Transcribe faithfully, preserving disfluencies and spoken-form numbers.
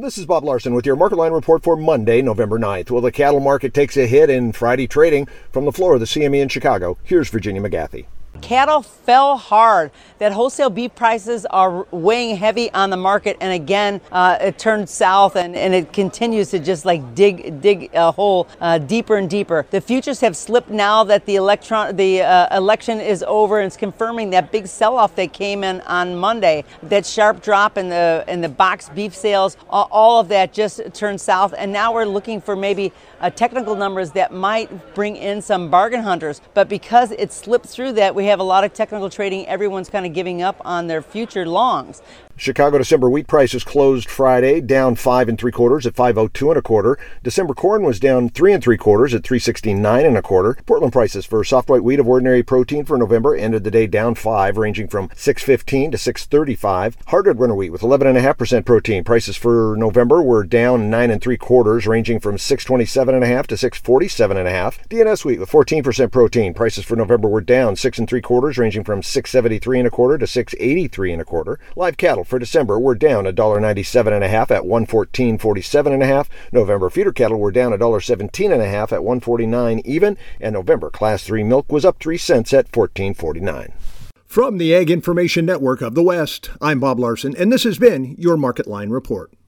This is Bob Larson with your Market Line report for Monday, November ninth. Well, the cattle market takes a hit in Friday trading. From the floor of the C M E in Chicago, here's Virginia McGathy. Cattle fell hard. That wholesale beef prices are weighing heavy on the market, and again, uh, it turned south, and, and it continues to just like dig dig a hole uh, deeper and deeper. The futures have slipped now that the electron the uh, election is over, and it's confirming that big sell-off that came in on Monday. That sharp drop in the in the box beef sales, all, all of that just turned south, and now we're looking for maybe uh, technical numbers that might bring in some bargain hunters. But because it slipped through that, we have a lot of technical trading. Everyone's kind of giving up on their future longs. Chicago December wheat prices closed Friday down five and three quarters at five oh two and a quarter. December corn was down three and three quarters at three sixty-nine and a quarter. Portland prices for soft white wheat of ordinary protein for November ended the day down five, ranging from six fifteen to six thirty-five. Hardwood winter wheat with eleven and a half percent protein prices for November were down nine and three quarters, ranging from six twenty-seven and a half to six forty-seven and a half. D N S wheat with fourteen percent protein prices for November were down six and three quarters, ranging from six seventy-three and a quarter to six eighty-three and a quarter. Live cattle for December were down one dollar ninety-seven and a half at one fourteen forty-seven and a half. November feeder cattle were down one dollar seventeen and a half at one forty-nine even, and November class three milk was up three cents at fourteen forty-nine. From the Ag Information Network of the West, I'm Bob Larson, and this has been your Market Line report.